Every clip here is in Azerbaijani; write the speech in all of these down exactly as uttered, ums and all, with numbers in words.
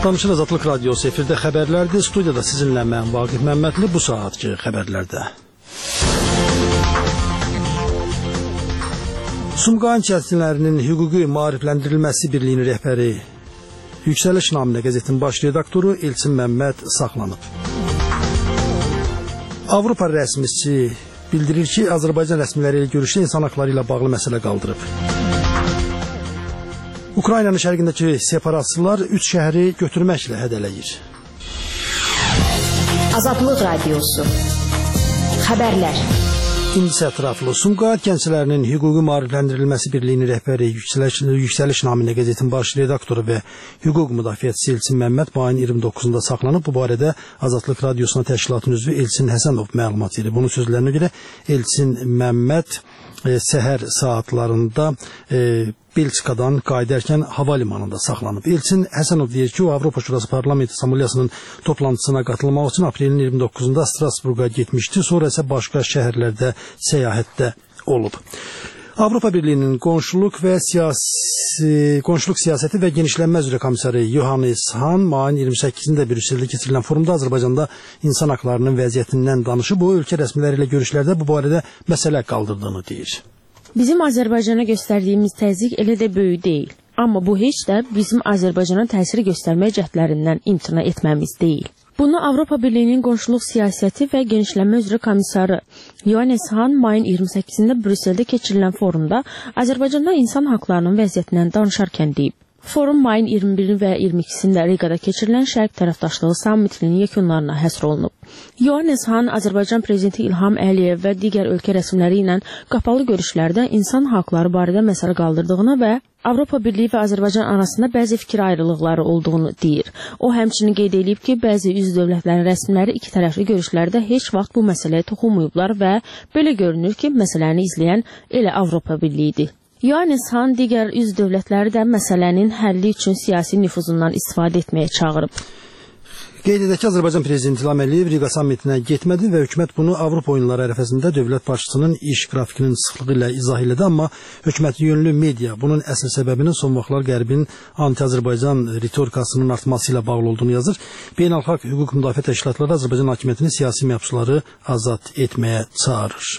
Danışır Azadlıq Radiosu efirdə xəbərlərdir. Studiyada sizinlə mən Vaqif Məmmədli bu saatki xəbərlərdə. Sumqayıt kəndlilərinin hüquqi maarifləndirilməsi birliyinin rəhbəri, Yüksəliş naminə qəzetin baş redaktoru Elçin Məmməd saxlanıb. Avropa rəsmisi bildirir ki, Azərbaycan rəsmiləri ilə görüşdə insan haqları ilə bağlı məsələ qaldırıb. Ukraynanın şərqindəki separatçılar üç şəhəri götürməklə hədələyir. Azadlıq Radiosu Xəbərlər. İndi ətraflı Sumqayıt gənclərinin hüquqi maarifləndirilməsi birliyinin rəhbəri, Yüksəliş, Yüksəliş naminə qəzetin baş redaktoru və hüquq müdafiəçisi Elçin Məmməd bu ayın iyirmi doqquzunda saxlanıb. Bu barədə Azadlıq Radiosuna təşkilatın üzvü Elçin Həsənov məlumat verir. Bunun sözlərinə görə Elçin Məmməd e, səhər saatlarında e, Belçikadan qayıdarkən hava limanında saxlanıb. Elçin Həsənov deyir ki, o Avropa Şurası Parlamenti Assambleyasının toplantısına qatılmaq üçün aprelin iyirmi doqquzunda Strasburqa getmişdi. Sonra isə başqa şəhərlərdə səyahətdə olub. Avropa Birliyinin qonşuluq və siyasi, qonşuluq siyasəti və genişlənmə üzrə komissarı Johannes Hahn mayın iyirmi səkkizində Brüsseldə keçirilən forumda Azərbaycanda insan haqlarının vəziyyətindən danışıb. O, ölkə rəsmiləri ilə görüşlərdə bu barədə məsələ qaldırdığını deyir. Bizim Azərbaycana göstərdiyimiz təzyiq elə də böyük deyil. Amma bu heç də bizim Azərbaycana təsir göstərmək cəhdlərindən imtina etməmiz deyil. Bunu Avropa Birliyinin qonşuluq siyasəti və genişlənmə üzrə komissarı Johannes Hahn mayın iyirmi səkkizində Brüsseldə keçirilən forumda Azərbaycanda insan haqlarının vəziyyətindən danışarkən deyib. Forum mayın iyirmi biri və iyirmi ikisində Riqada keçirilən Şərq tərəfdaşlığı sammitinin yekunlarına həsr olunub. Johannes Hahn Azərbaycan prezidenti İlham Əliyev və digər ölkə rəsmiləri ilə qapalı görüşlərdə insan haqları barədə məsələ qaldırdığını və Avropa Birliyi və Azərbaycan arasında bəzi fikir ayrılıqları olduğunu deyir. O həmçinin qeyd edib ki, bəzi üzv dövlətlərin rəsmiləri iki tərəfli görüşlərdə heç vaxt bu məsələyə toxunmayıblar və belə görünür ki, məsələni izləyən elə Avropa Birliyidir. Johannes Hahn digər üzv dövlətləri də məsələnin həlli üçün siyasi nüfuzundan istifadə etməyə çağırıb. Qeyd edək ki, Azərbaycan prezidenti İlham Əliyev Riqa sammitinə getmədi və hökumət bunu Avropa oyunları ərəfəsində dövlət başçısının iş qrafikinin sıxlığı ilə izah elədi, amma hökumət yönlü media bunun əsl səbəbinin son vaxtlar Qərbin anti-Azərbaycan ritorikasının artması ilə bağlı olduğunu yazır. Beynəlxalq hüquq müdafiə təşkilatları Azərbaycan hakimiyyətini siyasi məhbusları azad etməyə çağırır.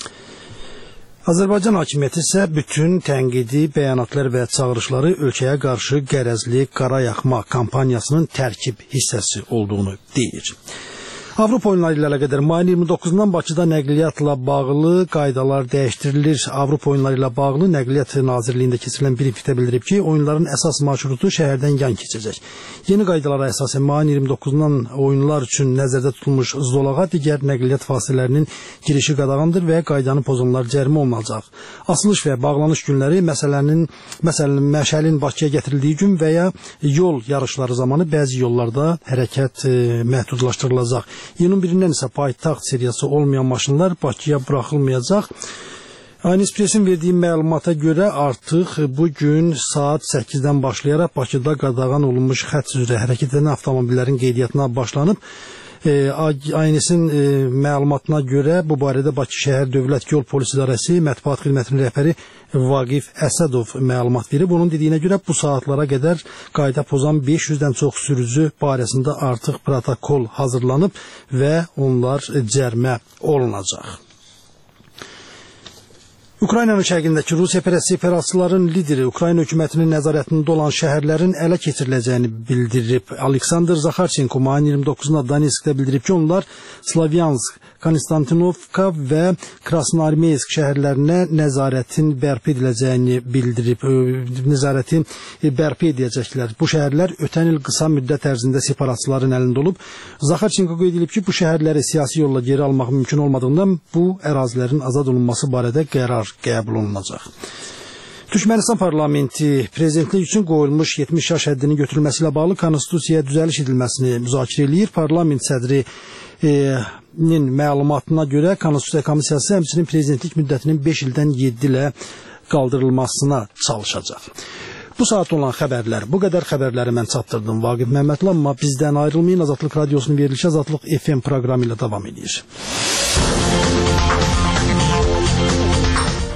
Azərbaycan hakimiyyəti isə bütün tənqidi bəyanatlar və çağırışları ölkəyə qarşı qərəzli qara yaxma kampaniyasının tərkib hissəsi olduğunu deyir. Avropa oyunları ilə əlaqədar mayın iyirmi doqquzundan Bakıda nəqliyyatla bağlı qaydalar dəyişdirilir. Avropa oyunları ilə bağlı Nəqliyyat Nazirliyində keçirilən briefingdə bildirib ki, oyunların əsas marşrutu şəhərdən yan keçəcək. Yeni qaydalara əsasən mayın iyirmi doqquzundan oyunlar üçün nəzərdə tutulmuş zolağa digər nəqliyyat fasilələrinin girişi qadağandır və qaydanı pozanlar cərimə olunacaq. Asılış və bağlanış günləri məsələnin məsələn məşəlin Bakıya gətirildiyi gün və ya yol yarışları zamanı bəzi yollarda hərəkət e, məhdudlaşdırılacaq. İyunun birindən isə paytaxt seriyası olmayan maşınlar Bakıya buraxılmayacaq. Aynı Expressin verdiyi məlumata görə artıq bugün saat səkkizdən başlayaraq Bakıda qadağan olunmuş xətt üzrə hərəkət edən avtomobillərin qeydiyyatına başlanıb. E, Aynısin e, məlumatına görə bu barədə Bakı şəhər Dövlət Yol Polis İdarəsi Mətbuat Xidmətinin rəhbəri Vaqif Əsədov məlumat verib. Onun dediyinə görə bu saatlara qədər qayda pozan beş yüzdən çox sürücü barəsində artıq protokol hazırlanıb və onlar cərimə olunacaq. Ukraynanın şərqindəki Rusiya separatçıların lideri Ukrayna hökumətinin nəzarətində olan şəhərlərin ələ keçiriləcəyini bildirib. Aleksandr Zaxarchenko mayın iyirmi doqquzunda Donetskdə bildirib ki, onlar Slavyansk, Konstantinovka və Krasnoarmeysk şəhərlərinə nəzarətin bərpa ediləcəyini bildirib. Nəzarəti bərpa edəcəklər. Bu şəhərlər ötən il qısa müddət ərzində separatçıların əlində olub. Zaxarchenko qeyd edib ki, bu şəhərləri siyasi yolla geri almaq mümkün olmadığından bu ərazilərin azad olunması barədə qərar qəbul olunacaq. Türkmənistan parlamenti prezidentlik üçün qoyulmuş yetmiş yaş həddinin götürülməsi ilə bağlı konstitusiyaya düzəliş edilməsini müzakirə eləyir. Parlament sədrinin məlumatına görə konstitusiya komissiyası həmçinin prezidentlik müddətinin beş ildən yeddi ilə qaldırılmasına çalışacaq. Bu saat olan xəbərlər, bu qədər xəbərləri mən çatdırdım Vaqif Məmmədli, amma bizdən ayrılmayın. Azadlıq Radiosunun verilişi Azadlıq F M proqramı ilə davam edir.